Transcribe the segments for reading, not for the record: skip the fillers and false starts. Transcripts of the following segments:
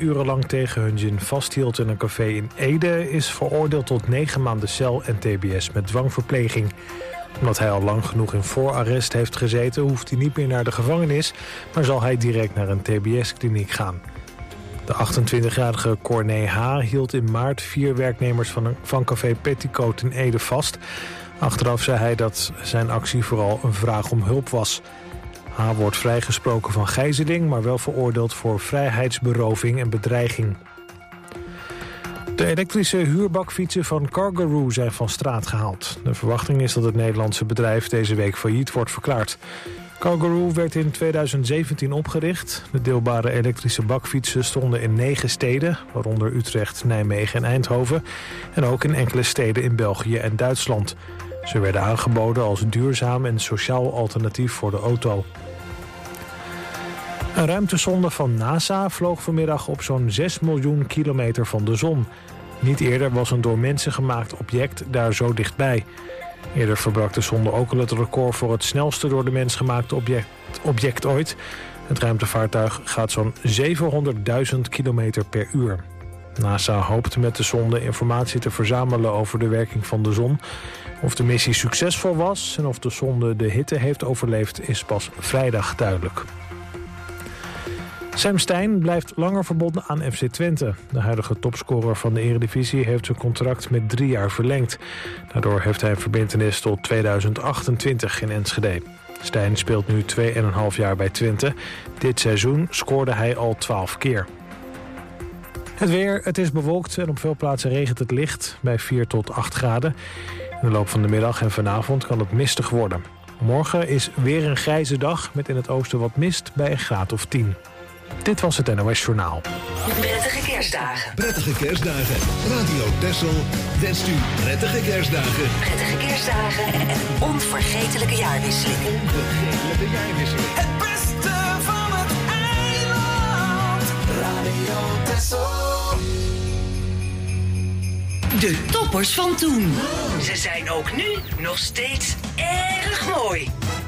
urenlang tegen Hunjin vasthield in een café in Ede, is veroordeeld tot 9 maanden cel en tbs met dwangverpleging. Omdat hij al lang genoeg in voorarrest heeft gezeten, hoeft hij niet meer naar de gevangenis, maar zal hij direct naar een tbs-kliniek gaan. De 28-jarige Corné H. hield in maart 4 werknemers van café Petticoat in Ede vast. Achteraf zei hij dat zijn actie vooral een vraag om hulp was. H. wordt vrijgesproken van gijzeling, maar wel veroordeeld voor vrijheidsberoving en bedreiging. De elektrische huurbakfietsen van Cargaroo zijn van straat gehaald. De verwachting is dat het Nederlandse bedrijf deze week failliet wordt verklaard. Cargaroo werd in 2017 opgericht. De deelbare elektrische bakfietsen stonden in 9 steden, waaronder Utrecht, Nijmegen en Eindhoven, en ook in enkele steden in België en Duitsland. Ze werden aangeboden als duurzaam en sociaal alternatief voor de auto. Een ruimtesonde van NASA vloog vanmiddag op zo'n 6 miljoen kilometer van de zon. Niet eerder was een door mensen gemaakt object daar zo dichtbij. Eerder verbrak de sonde ook al het record voor het snelste door de mens gemaakte object ooit. Het ruimtevaartuig gaat zo'n 700.000 kilometer per uur. NASA hoopt met de sonde informatie te verzamelen over de werking van de zon. Of de missie succesvol was en of de sonde de hitte heeft overleefd is pas vrijdag duidelijk. Sam Stein blijft langer verbonden aan FC Twente. De huidige topscorer van de Eredivisie heeft zijn contract met 3 jaar verlengd. Daardoor heeft hij een verbintenis tot 2028 in Enschede. Stein speelt nu 2,5 jaar bij Twente. Dit seizoen scoorde hij al 12 keer. Het weer, het is bewolkt en op veel plaatsen regent het licht bij 4 tot 8 graden. In de loop van de middag en vanavond kan het mistig worden. Morgen is weer een grijze dag met in het oosten wat mist bij een graad of 10. Dit was het NOS Journaal. Prettige kerstdagen. Prettige kerstdagen. Radio Texel wenst u prettige kerstdagen. Prettige kerstdagen en een onvergetelijke jaarwisseling. Onvergetelijke jaarwisseling. Het beste van het eiland. Radio Texel. De toppers van toen. Ze zijn ook nu nog steeds erg mooi.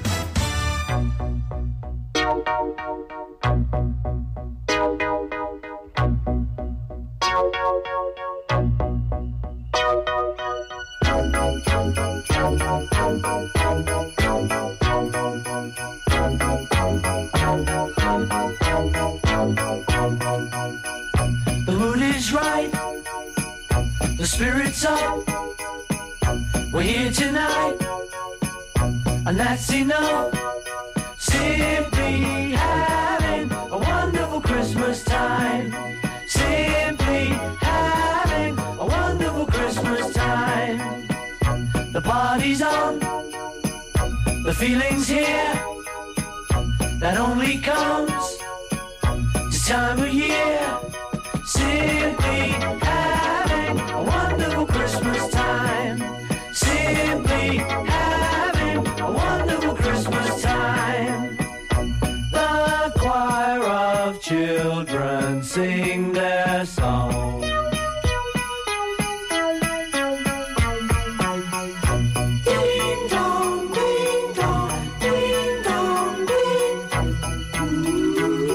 The mood is right, the spirit's up. We're here tonight, and that's enough. Simply having a wonderful Christmas time. Simply having a wonderful Christmas time. The party's on, the feeling's here. That only comes this time of year. Simply having a wonderful Christmas time. Simply having a wonderful Christmas time. The choir of children sing their song. Ding dong, ding dong, ding dong, ding.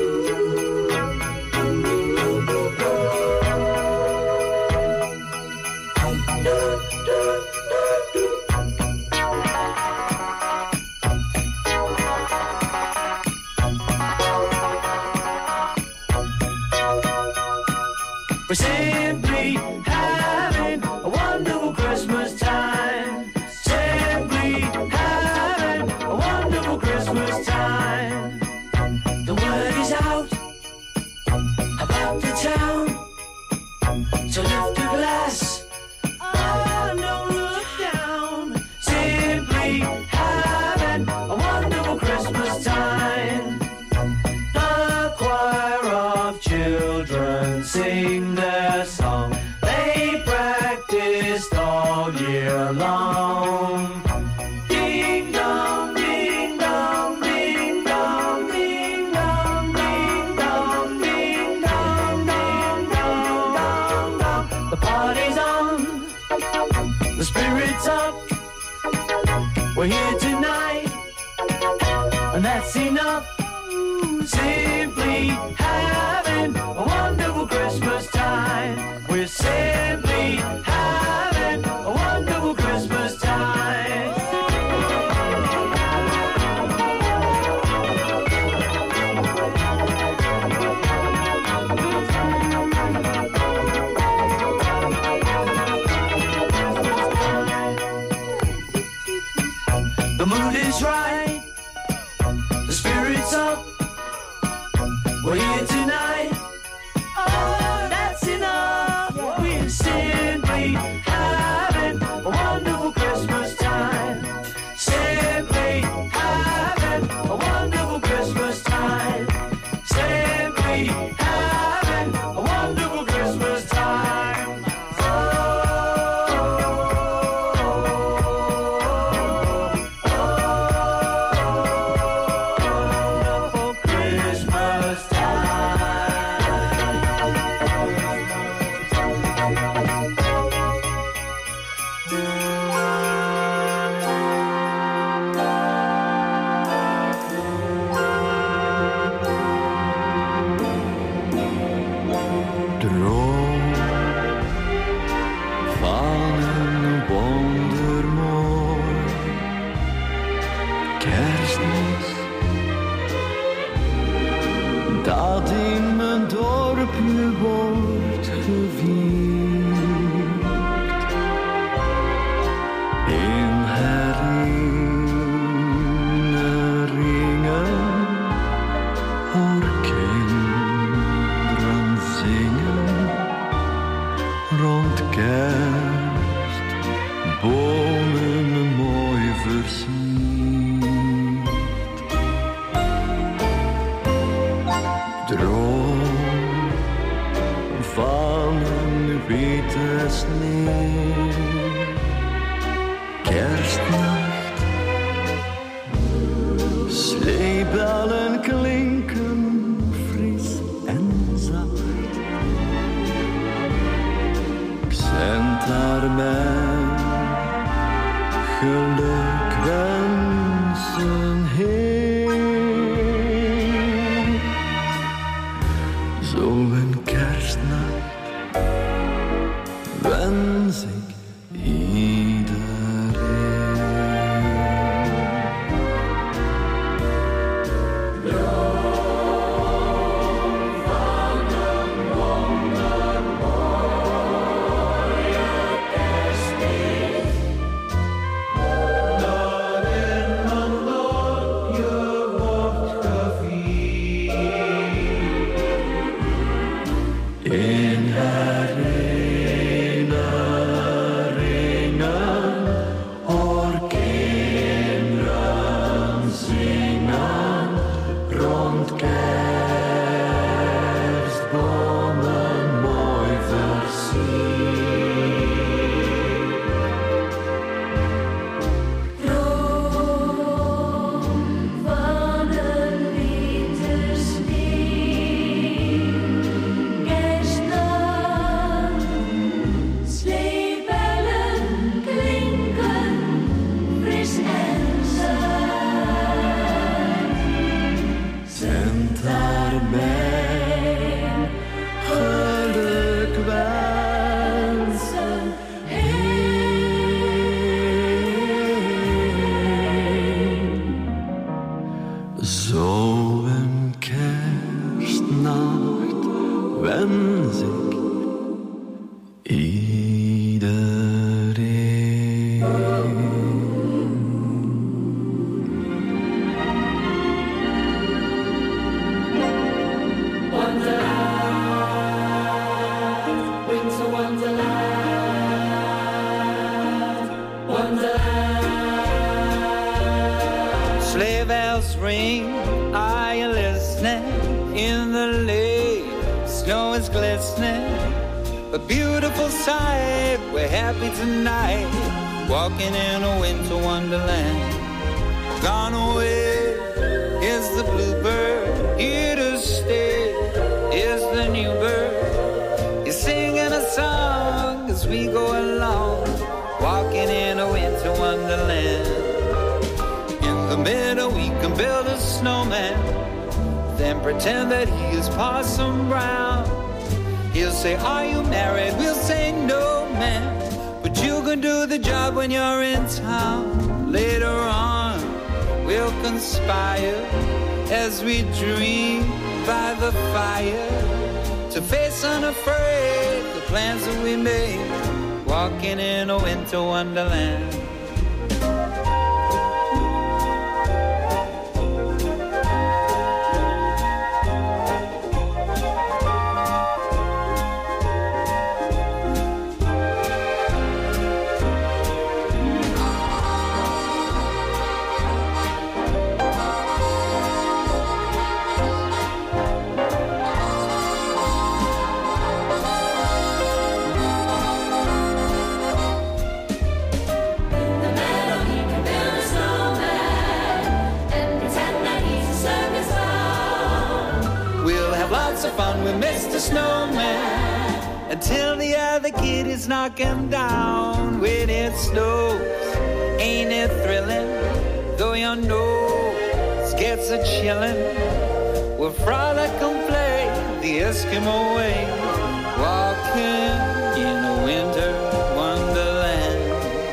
We're simply having a wonderful Christmas time. Simply having a wonderful Christmas time. The word is out about the town. So lift a glass, oh, don't look down. Simply having a wonderful Christmas time. The choir of children sing their song. They practiced all year long. Ding dong, ding dong, ding dong, ding dong, ding dong, ding dong, ding dong, dong, dong. The party's on, the spirit's up. We're here tonight, and that's enough. Simply having a wonderful Christmas. kerstbomen mooi versierd. Droom van een witte sneeuw, kerstnacht, sleebellen klinken fris en zacht. Ik zend haar mijn gelukwensen heen. Zo'n kerstnacht wens ik walking in a winter wonderland. Gone away is the bluebird, here to stay is the new bird. He's singing a song as we go along, walking in a winter wonderland. In the middle we can build a snowman, then pretend that he is Parson Brown. He'll say, are you married? We'll say, no, man. But you can do the job when you're in town. Later on, we'll conspire as we dream by the fire to face unafraid the plans that we made, walking in a winter wonderland. We missed the snowman until the other kid is knocking down. When it snows, ain't it thrilling? Though your nose gets a chillin', we'll frolic and play the Eskimo way, walking in a winter wonderland.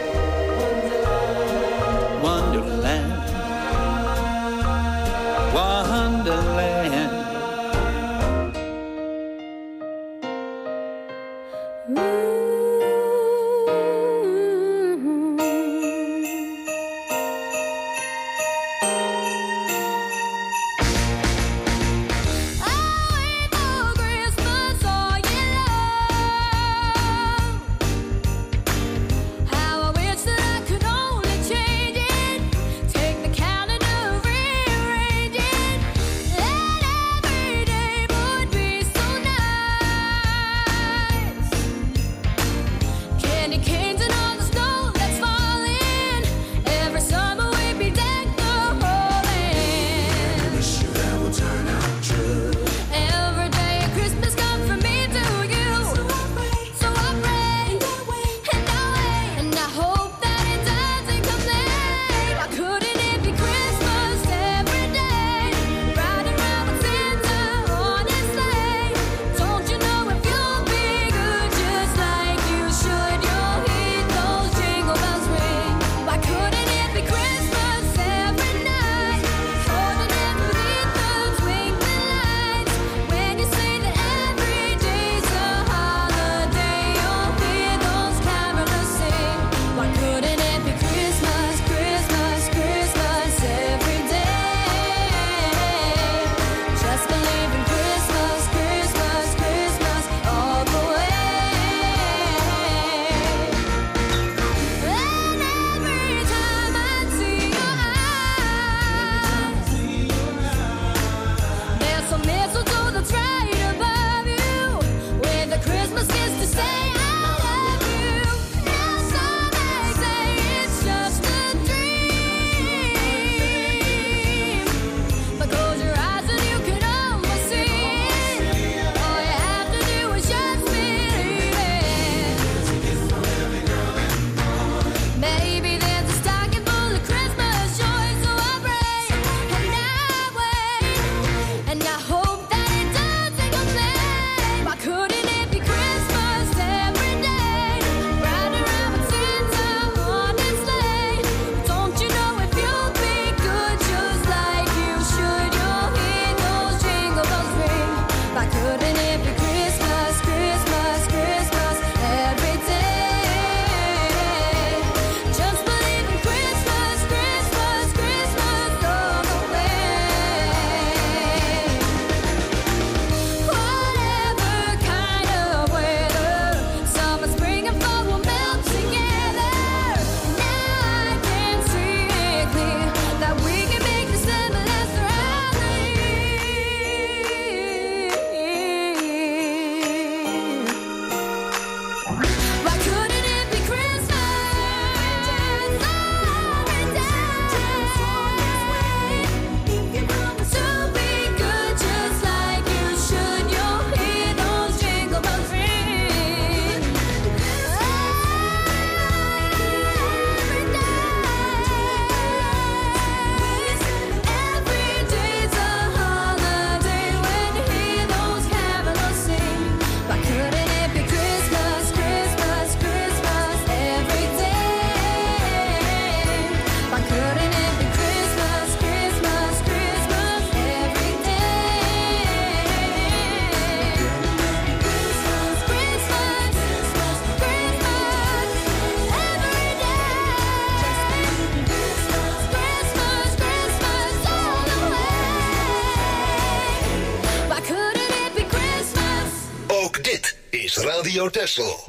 Wonderland, wonderland. Ook dit is Radio Texel.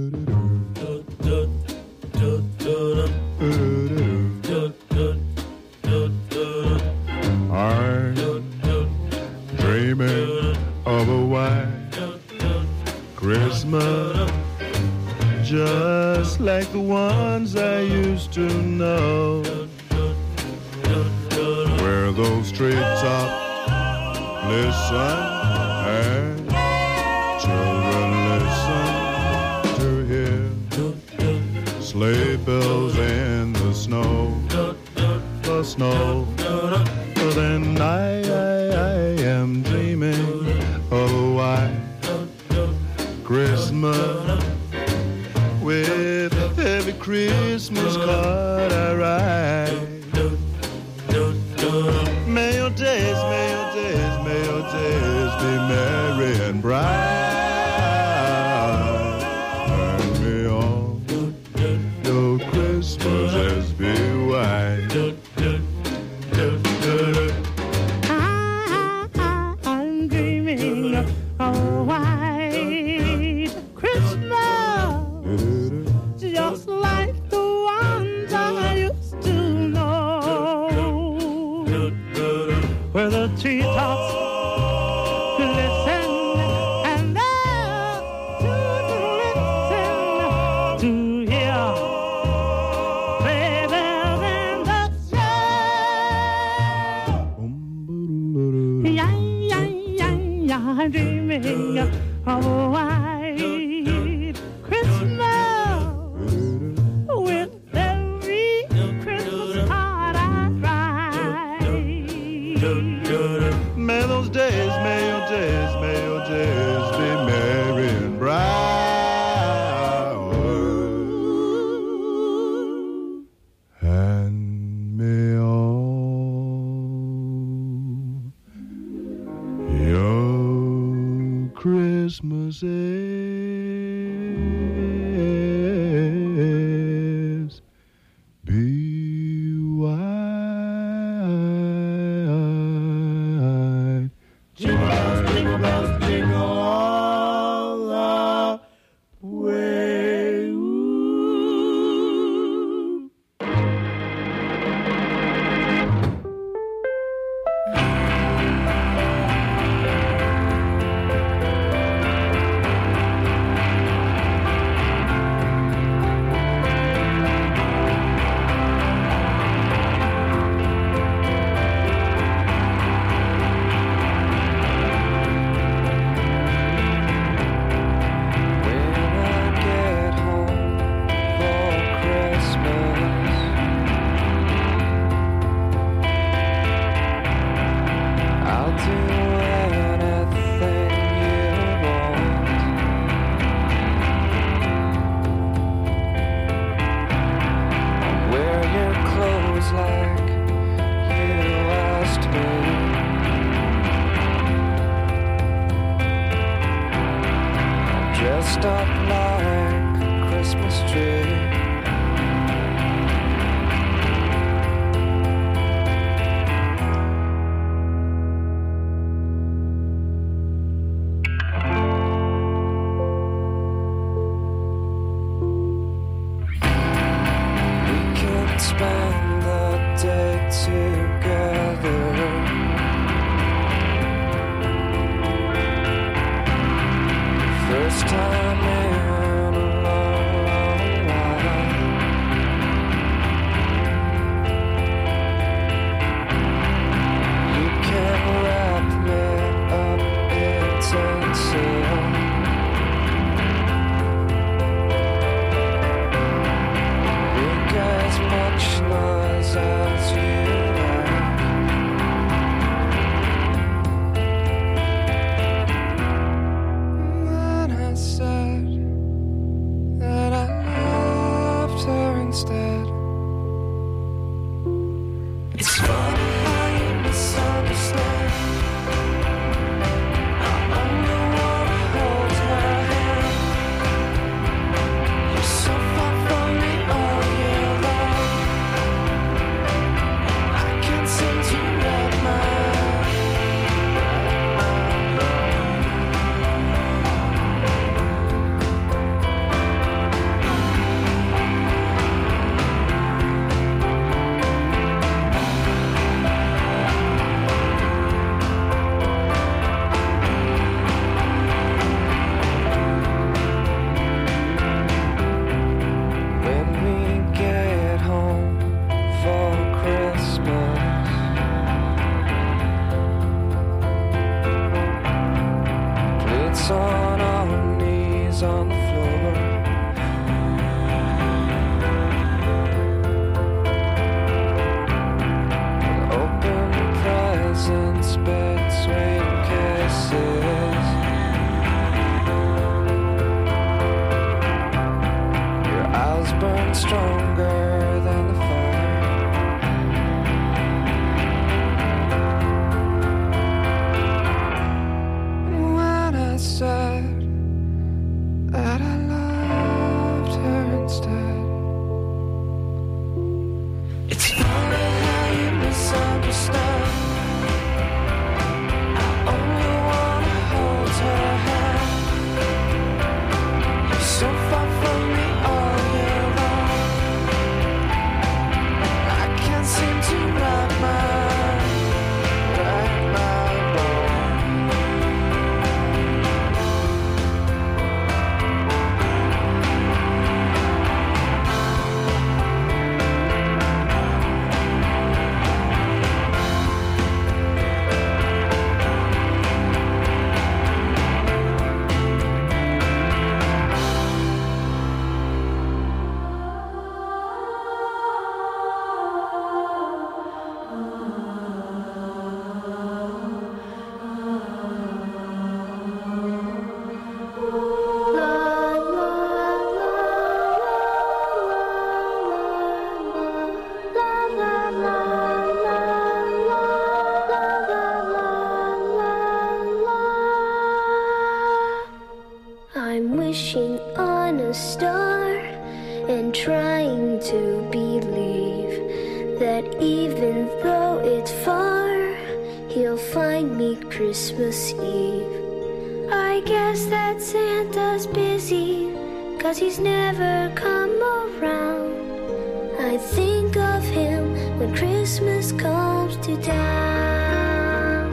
I'm dreaming of a white Christmas, just like the ones I used to know, where those treetops listen and children listen to hear sleigh bells in the snow, the snow. But then I am dreaming of a white Christmas, with every Christmas card I write. May your days, may your days, may your days be merry and bright, and may all your Christmases be white. I'm dreaming of a white Christmas, just like the ones I used to know, where the treetops glisten and the children listen to hear sleigh bells in the snow. Yeah, yeah, yeah, yeah, I'm dreaming of a white Christmas, with every Christmas card I write. May those days, may your days, may your days be merry and bright, and may all your Christmases be white. Jingle bells, jingle all the way. Ooh. Dressed up like a Christmas tree. We can spend the day together. First time in a long, long while. You can wrap me up in tinsel. Make as much noise as you like. When I said on the floor. Open presents between kisses. Your eyes burn stronger than the fire. When I said that I loved her instead, it's funny how you misunderstood. I only wanna hold her hand. You're so far from me all year long. I can't seem to wrap my bone. I'm wishing on a star and trying to believe that even though it's far, he'll find me Christmas Eve. I guess that Santa's busy, 'cause he's never come around. I think of him when Christmas comes to town.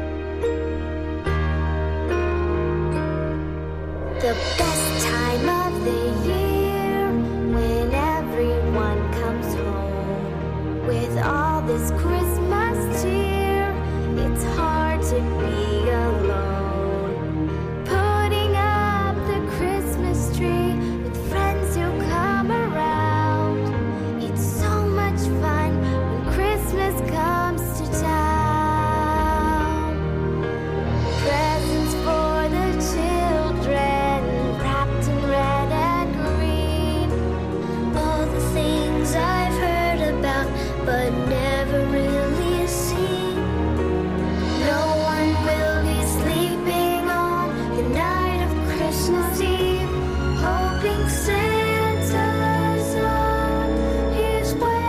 The best time of the year, when everyone comes home with all this Christmas cheer. It's hard to be alone, putting up the Christmas tree with friends who come around. It's so much fun when Christmas comes to town. Presents for the children, wrapped in red and green. All the things I've heard about but never really seen. No one will be sleeping on the night of Christmas Eve, hoping Santa's on his way.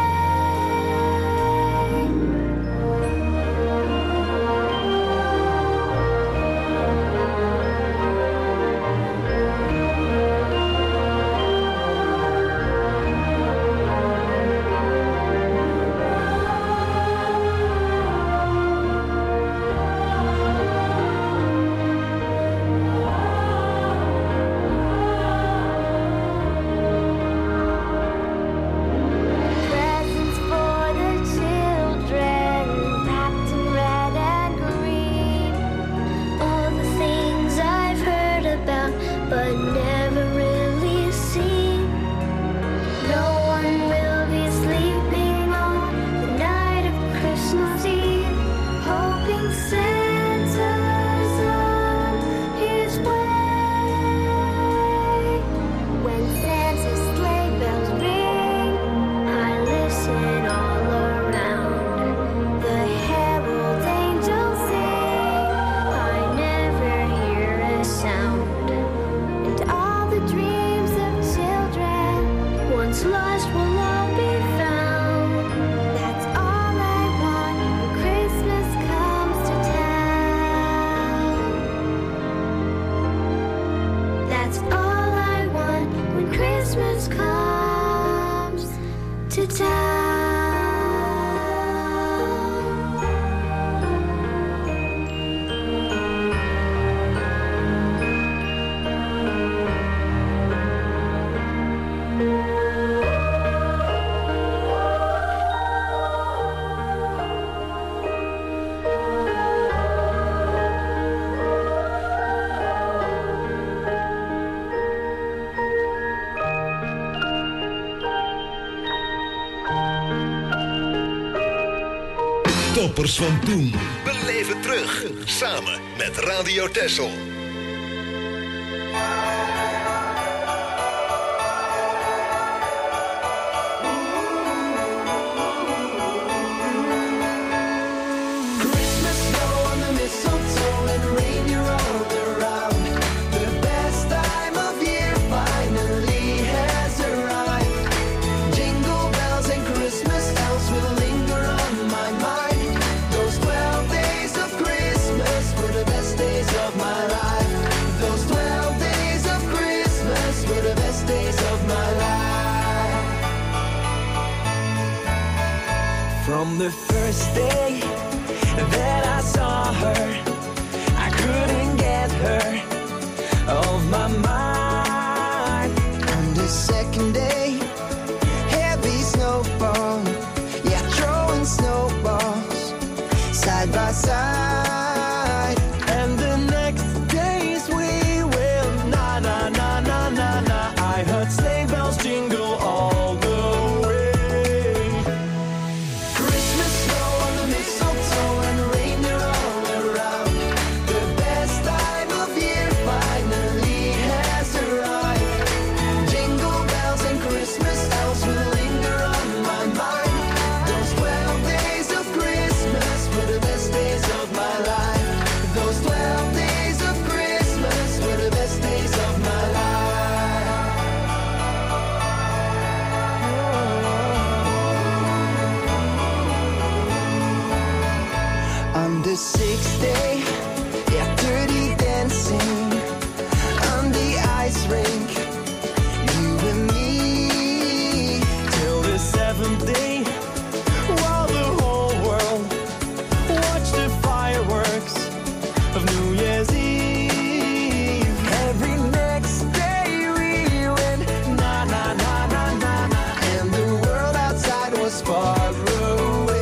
Presents for the children, wrapped in red and green. All the things I've heard about but never really seen. No one will be sleeping on the night of Christmas Eve, hoping Santa's on his way. When Santa's sleigh bells ring, I listen all around. The herald angels sing, I never hear a sound. And all the dreams of children, once lost, will all be found. That's all I want when Christmas comes to town. That's all I want when Christmas comes to town. Toppers van toen. Beleef het terug. Samen met Radio Texel. From the first day that I saw her, I couldn't get her off my mind. On the second day, heavy snowfall, yeah, throwing snowballs side by side. And the next days we will na na na na na na. I heard sleigh bells jingle all the way. The sixth day, yeah, dirty dancing on the ice rink, you and me. Till the seventh day, while the whole world watched the fireworks of New Year's Eve. Every next day we went na na na na na na, and the world outside was far away.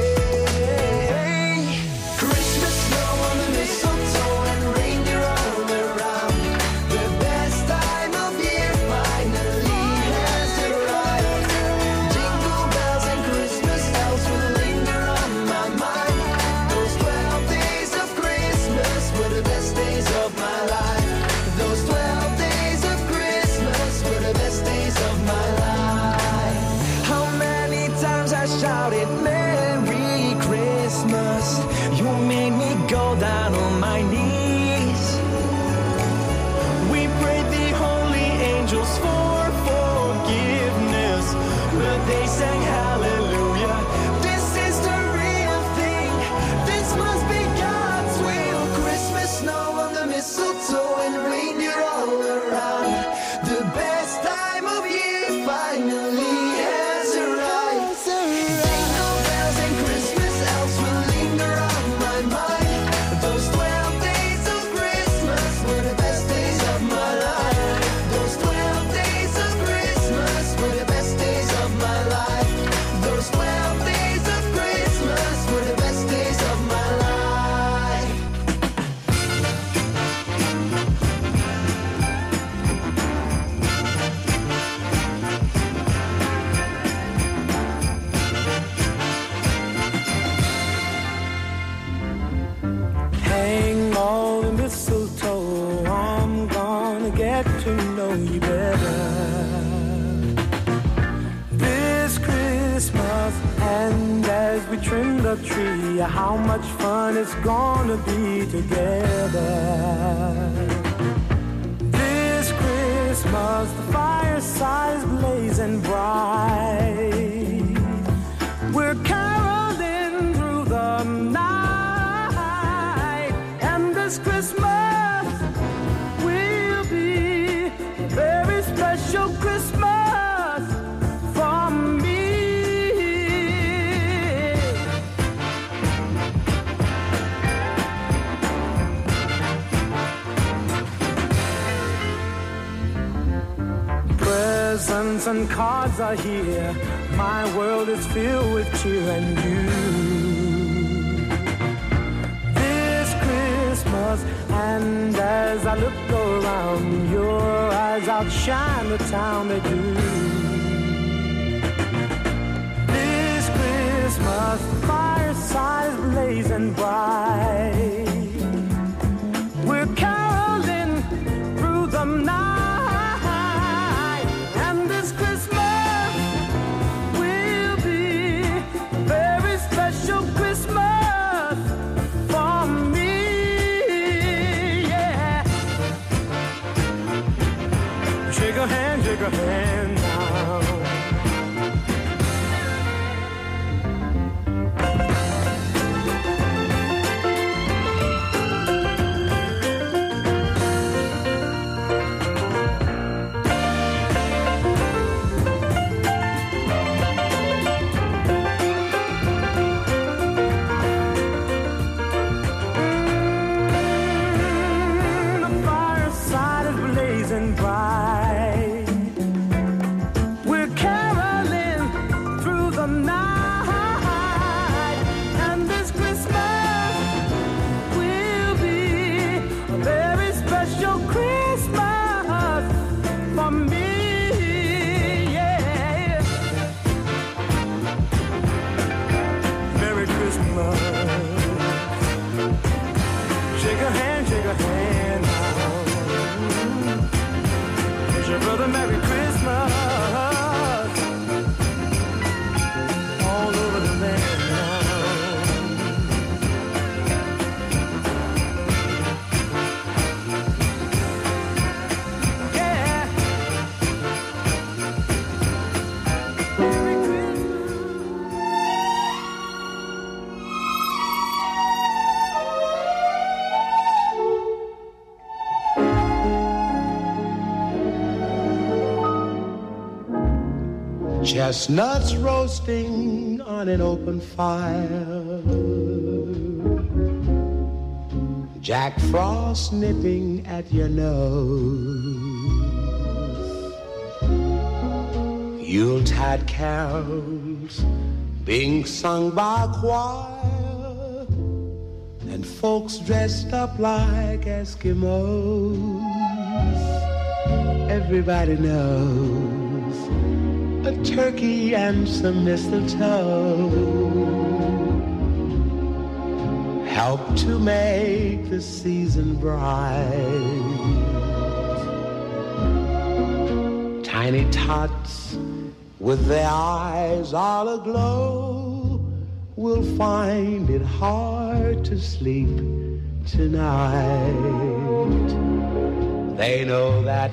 Shouted Merry Christmas. You made me go down on my knees. We prayed the holy angels for forgiveness, but they sang hallelujah. This is the real thing. This must be God's will. Christmas snow on the mistletoe and reindeer all around. The best time of year finally has arrived. Jingle bells and Christmas elves will linger on my mind. Those 12 days of Christmas were the best days of my life. Those 12 days of Christmas were the best days of my life. Those 12 days of Christmas were the best days of my life. Hang all the mistletoe, I'm gonna get to know you better this Christmas. And as we trim the tree, how much fun it's gonna be together this Christmas. The fireside's blazing bright, we're caroling through the night, and this Christmas will be a very special Christmas for me. Presents and cards are here, my world is filled with cheer and you. This Christmas, and as I look around, your eyes outshine the town they do. This Christmas, fireside fireside is blazing bright. We're caroling through the night, and this Christmas will be a very special Christmas for me. Yeah. Shake a hand now. Chestnuts roasting on an open fire, Jack Frost nipping at your nose, Yuletide carols being sung by a choir, and folks dressed up like Eskimos. Everybody knows a turkey and some mistletoe help to make the season bright. Tiny tots with their eyes all aglow will find it hard to sleep tonight. They know that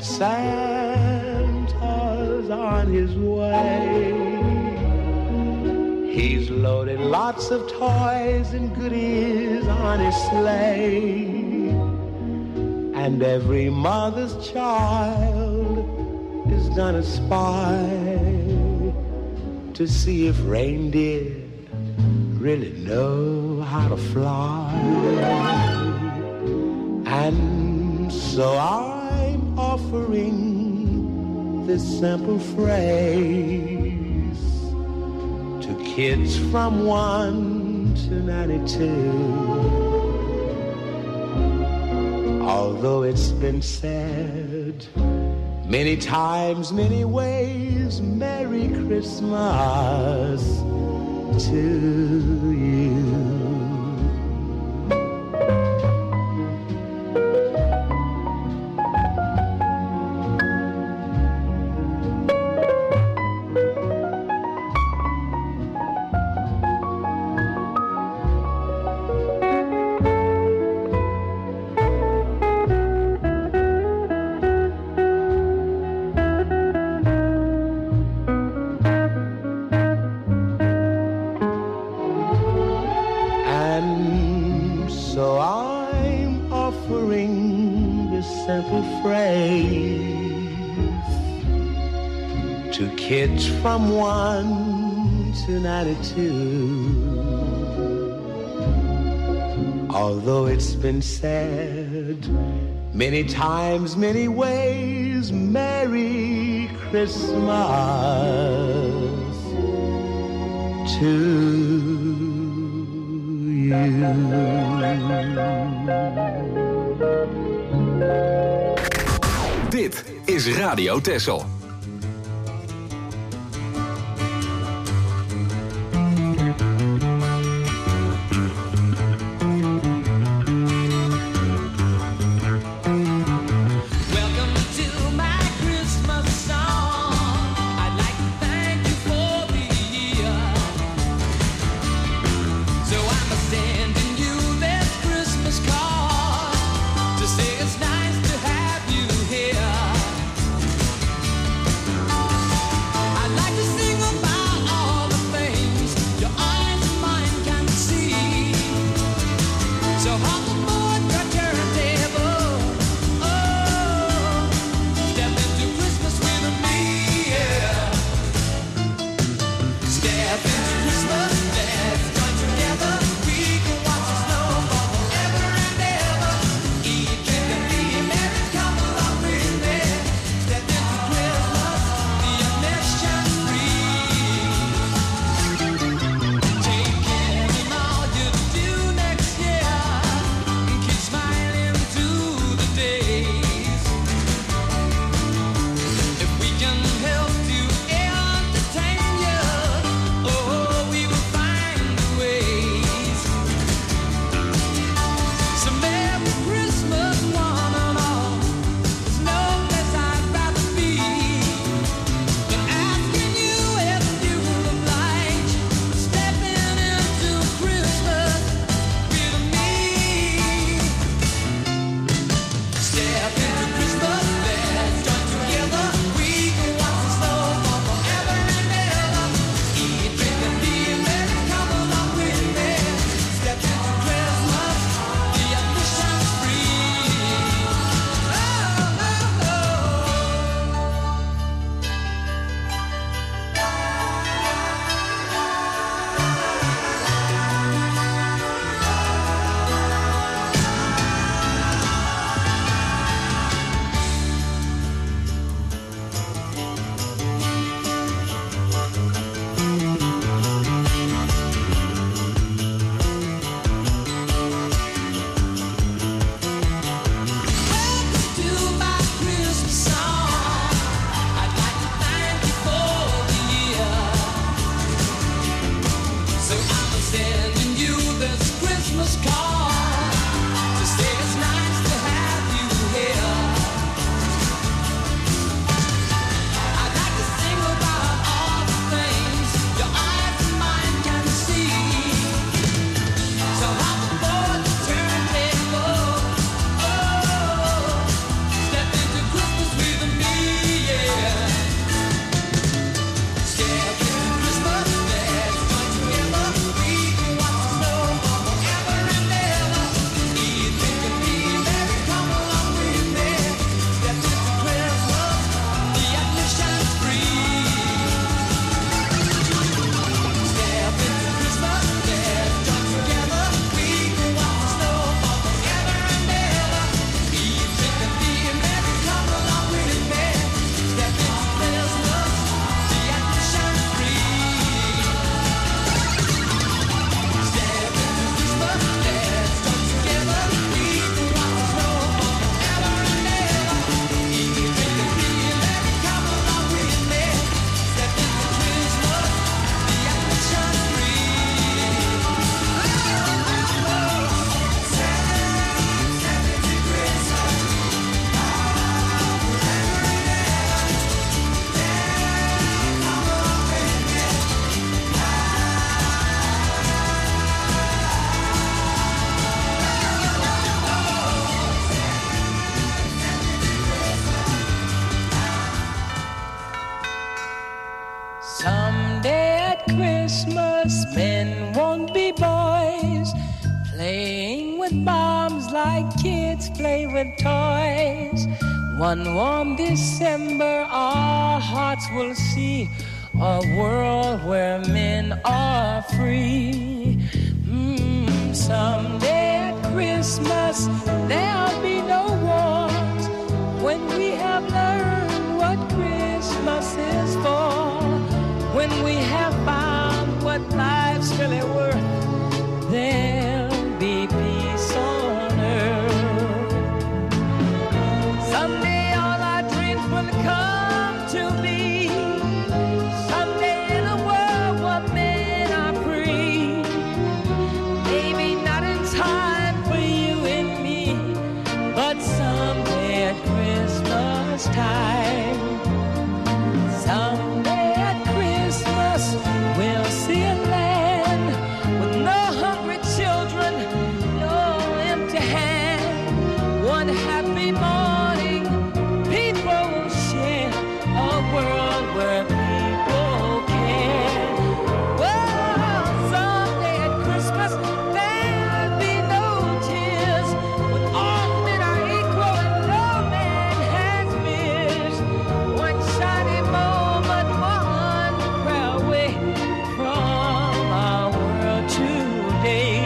Santa's on his way. He's loaded lots of toys and goodies on his sleigh, and every mother's child is gonna spy to see if reindeer really know how to fly. And so I'm offering this simple phrase to kids from 1 to 92. Although it's been said many times, many ways, Merry Christmas to you. Kids from 1 to 92. Although it's been said many times, many ways, Merry Christmas to you. Dit is Radio Texel. with toys. One warm December, our hearts will see a world where men are free. Someday at Christmas, there'll be no wars when we have learned what Christmas is for. When we have found what life's really worth, there'll be peace on earth. Someday all our dreams will come to be. Someday in a world where men are free. Maybe not in time for you and me, but someday at Christmas time. Someday at Christmas we'll see a land with no hungry children, no empty hand. One happy morning, people will share a world where people care. Well, someday at Christmas there'll be no tears, when all men are equal and no man has fears. One shiny moment, one prayer away from our world today.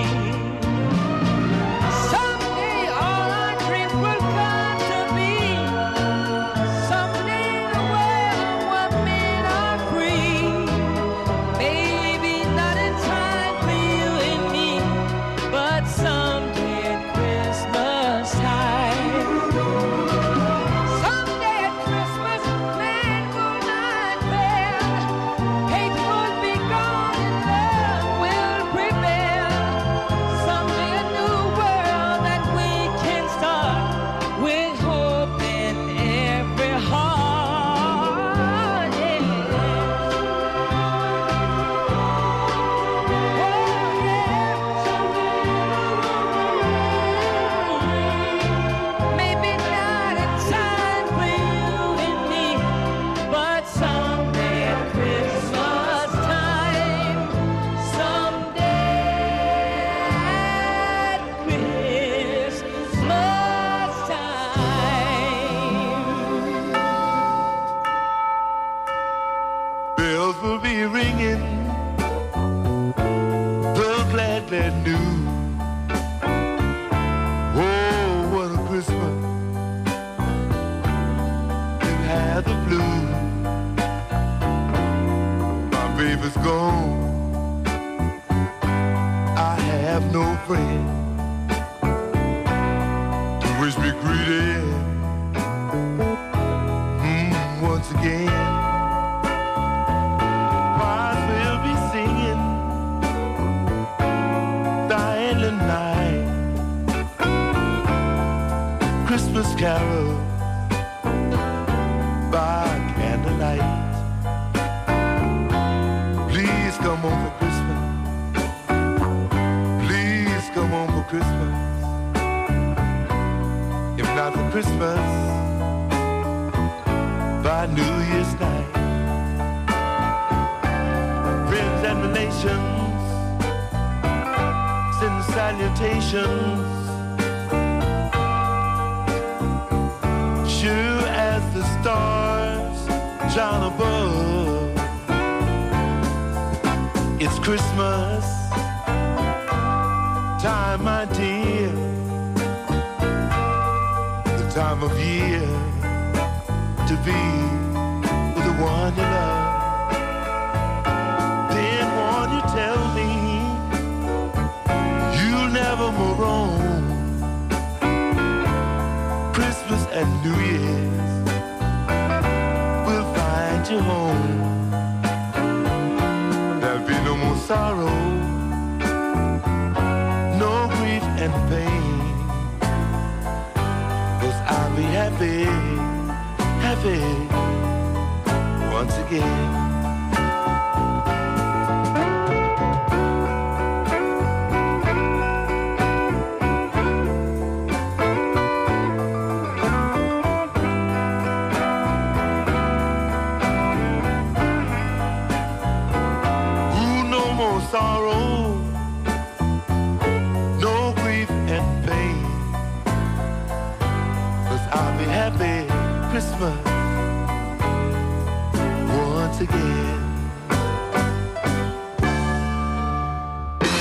Someday all our dreams will come to be. Someday in a world where men are free. Maybe not in time for you and me, but someday at Christmas time. Someday at Christmas, man will not fail. Hate will be gone and love will prevail. Someday a new world that we can start with hope in every heart. Yeah. Maybe not in time for you and me, but someday at Christmas time. Someday at Christmas time. Bells will be ringing, the glad, glad news. Oh, what a Christmas. You had the blues. My baby's gone. I have no friend to wish me greeting once again. Choirs will be singing Silent Night, Christmas carol by candlelight. Please come home for Christmas. Please come home for Christmas. If not for Christmas, by New Year's night. Friends and relations send salutations. Sure as the stars shine above, it's Christmas time, my dear. The time of year to be with the one you love. Then won't you tell me you'll never more roam? Christmas and New Year's will find you home. There'll be no more sorrow, no grief and pain, 'cause I'll be happy, happy once again. Sorrow, no grief and pain,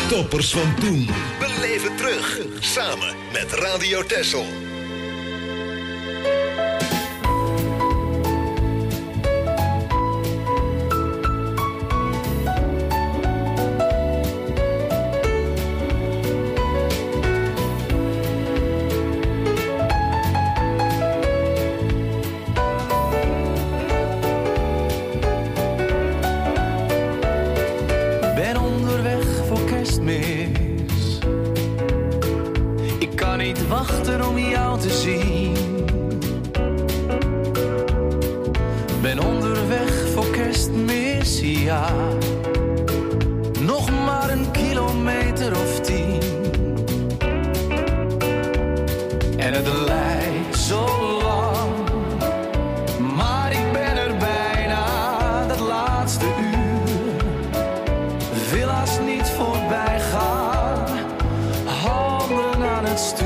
Toppers van toen. Beleef het terug. Samen met Radio Texel. Wachten om jou te zien. Ben onderweg voor Kerstmis, ja. Nog maar een kilometer of 10. En het lijkt zo lang, maar ik ben er bijna. Dat laatste uur wil haast niet voorbij gaan. Handen aan het stuur.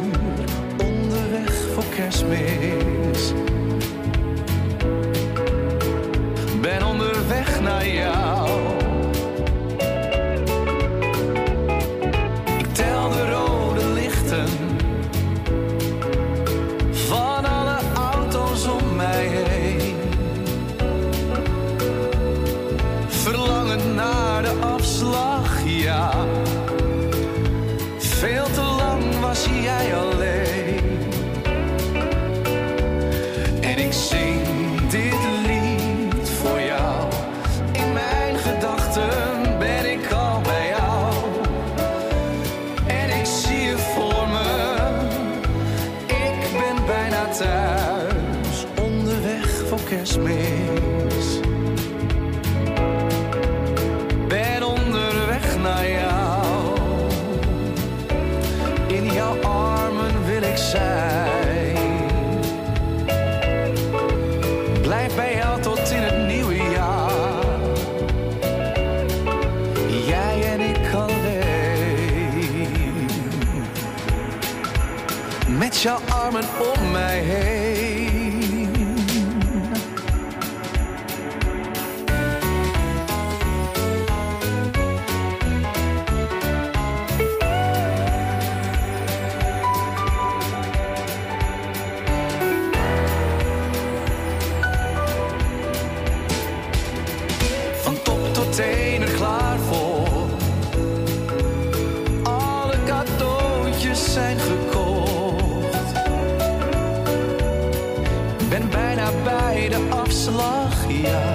Kerstmis. Ben onderweg naar jou. Ik tel de rode lichten van alle auto's om mij heen. Verlangen naar de afslag, ja. Veel te lang was jij alleen. Ik zing dit lied voor jou. In mijn gedachten ben ik al bij jou. En ik zie je voor me. Ik ben bijna thuis. Onderweg voor Kerstmis. Ben onderweg naar jou. In jouw armen wil ik zijn. Blijf bij jou tot in het nieuwe jaar. Jij en ik alleen. Met jouw armen om mij heen. Teen er klaar voor. Alle cadeautjes zijn gekocht. Ben bijna bij de afslag, ja.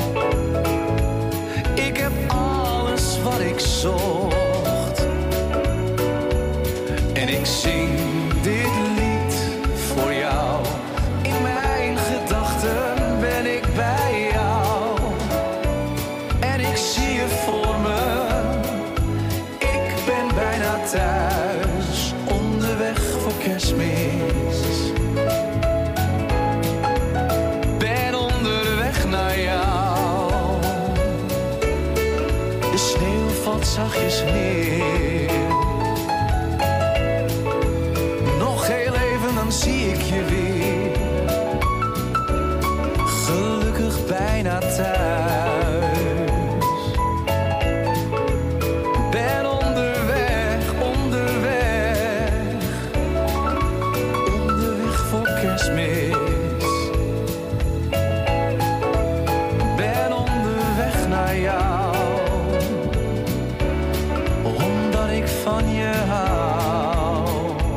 Ik heb alles wat ik zocht. En ik zing dit lied voor jou. In mijn gedachten ben ik bij jou. Ik zie je voor me, ik ben bijna thuis, onderweg voor Kerstmis. Ben onderweg naar jou. De sneeuw valt zachtjes neer. Nog heel even, dan zie ik je weer. Gelukkig bijna thuis. Ben onderweg naar jou, omdat ik van je hou.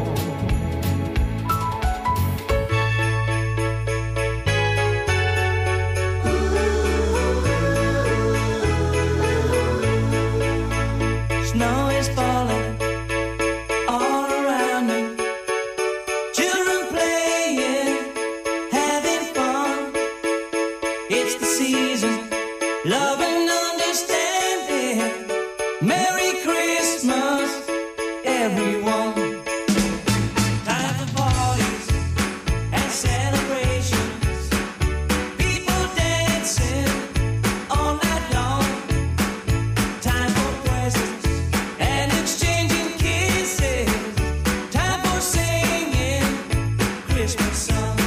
Snow is falling all around me. Children playing, having fun. It's the season, love and understanding. Merry Christmas, everyone. Time for parties and celebrations. People dancing all night long. Time for presents and exchanging kisses. Time for singing Christmas songs.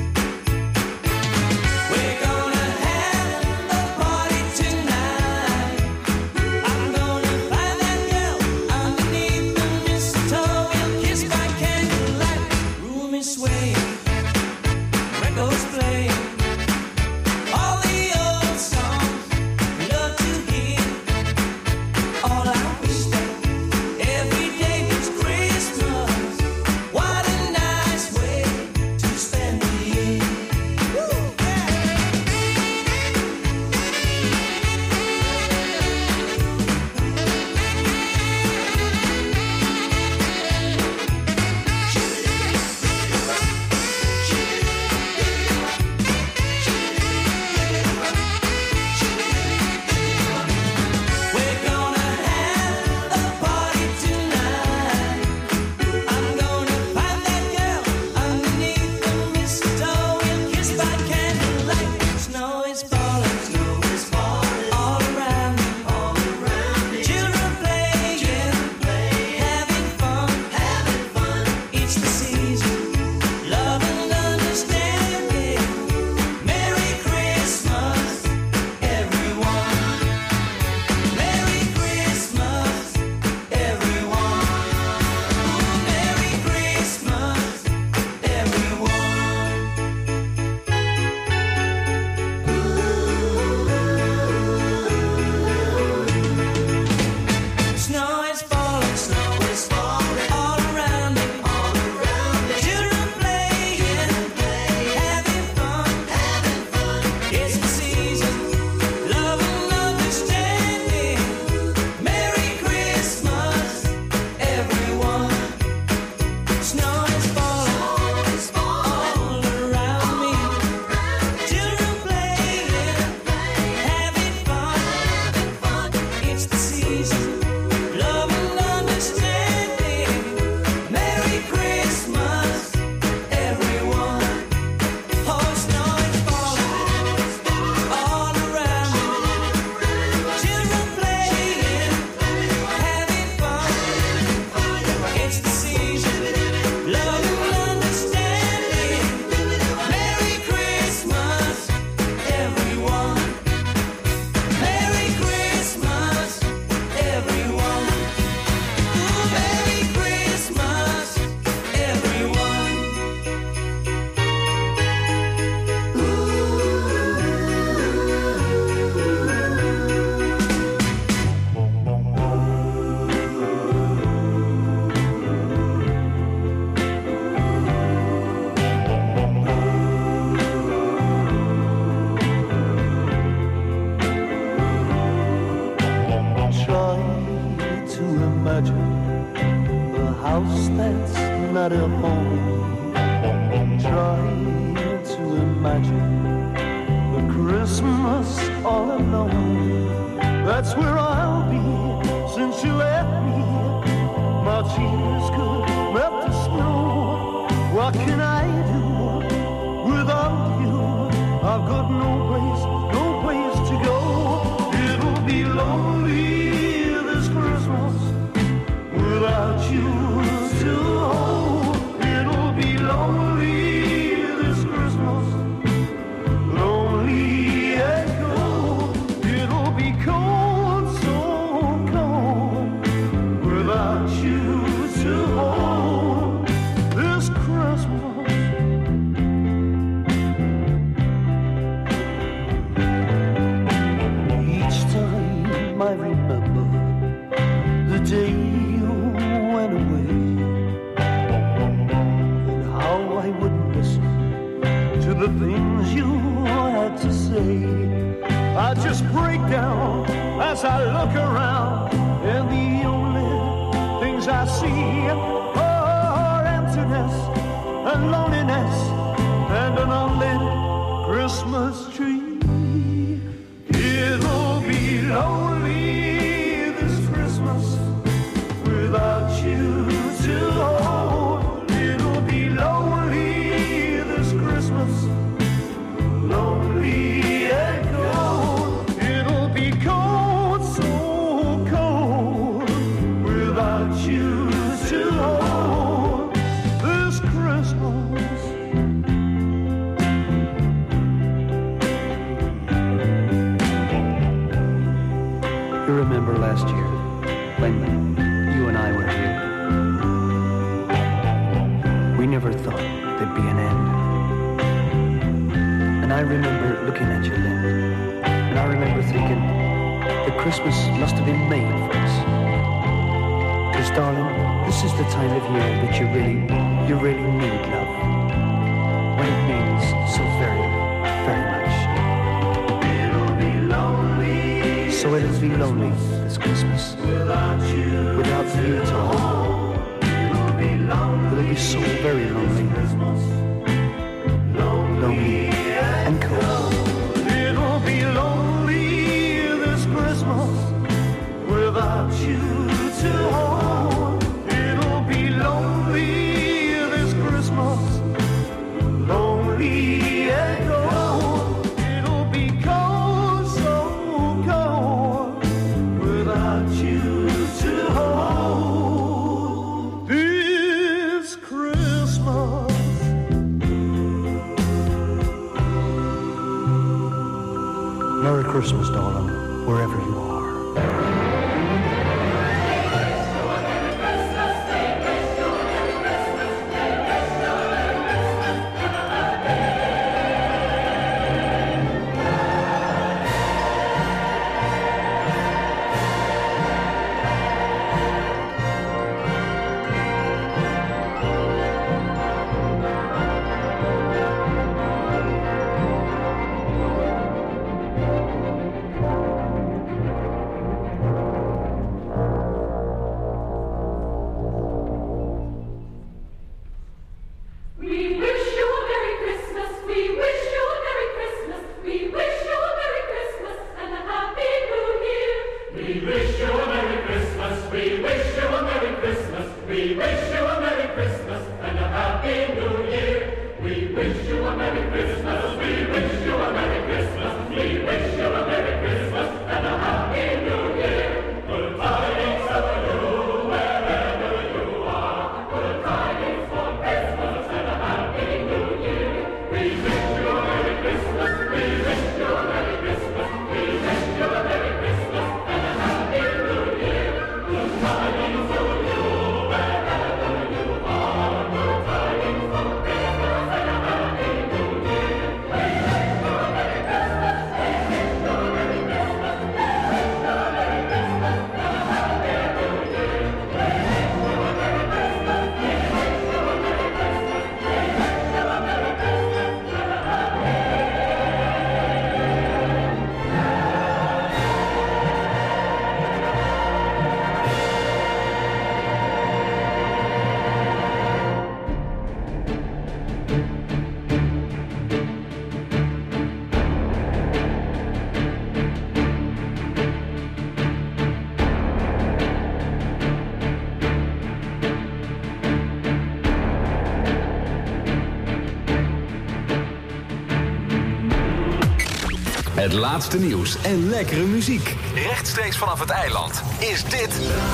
We're gonna have a party tonight. I'm gonna find that girl It's the season, love and understanding. Merry Christmas, everyone. Snow is falling all around me. Children playing, having fun. It's the season, love and understanding. Merry Christmas, everyone. Oh, snow is falling all around me. Children playing, having fun. It's the season, love and understanding. Merry Christmas, everyone. Merry Christmas, everyone. Ooh, Merry Christmas, everyone. Try to imagine a house that's not a home. Try to imagine a Christmas all alone. That's where I'll be since you left me. My tears could melt the snow. What can I do without you? I've got no place to go. It'll be lonely this Christmas without you to hold. It'll be lonely this Christmas, lonely and cold. It'll be cold, so cold, without you to hold this Christmas. Each time I remember the day you went away, and how I wouldn't listen to the things you had to say. I just break down as I look around, and the only things I see are emptiness and loneliness and an unlit Christmas tree. It'll be lonely this Christmas without you to hold. It'll be lonely this Christmas, lonely and cold. It'll be cold, so cold, without you to hold this Christmas. You remember last year when you and I were here? We never thought there'd be an end. And I remember looking at you then, and I remember thinking that Christmas must have been made for us. Because darling, this is the time of year that you really need love. When it means so very, very much. It'll be lonely. So it'll be lonely this Christmas without you to hold. It'll be so very lonely, lonely and cold. It'll be lonely this Christmas without you to hold. It'll be lonely this Christmas, lonely and cold. It'll be cold, so cold, without you to hold this Christmas. Merry Christmas, darling, wherever you are. Het laatste nieuws en lekkere muziek. Rechtstreeks vanaf het eiland is dit...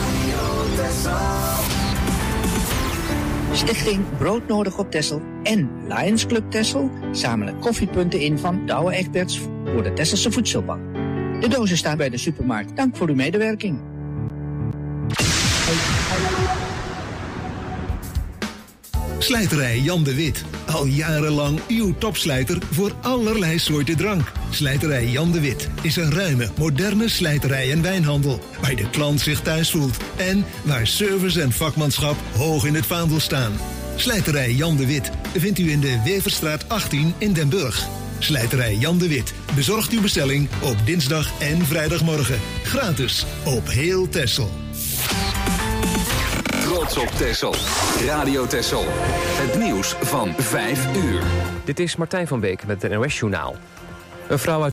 Stichting Broodnodig op Texel en Lions Club Texel zamelen koffiepunten in van Douwe Egberts voor de Tesselse Voedselbank. De dozen staan bij de supermarkt. Dank voor uw medewerking. Slijterij Jan de Wit. Al jarenlang uw topslijter voor allerlei soorten drank. Slijterij Jan de Wit is een ruime, moderne slijterij en wijnhandel. Waar de klant zich thuis voelt. En waar service en vakmanschap hoog in het vaandel staan. Slijterij Jan de Wit vindt u in de Weverstraat 18 in Den Burg. Slijterij Jan de Wit bezorgt uw bestelling op dinsdag en vrijdagmorgen. Gratis op heel Texel. Trots op Texel. Radio Texel. Het nieuws van 5 uur. Dit is Martijn van Beek met het NOS-journaal. Een vrouw uit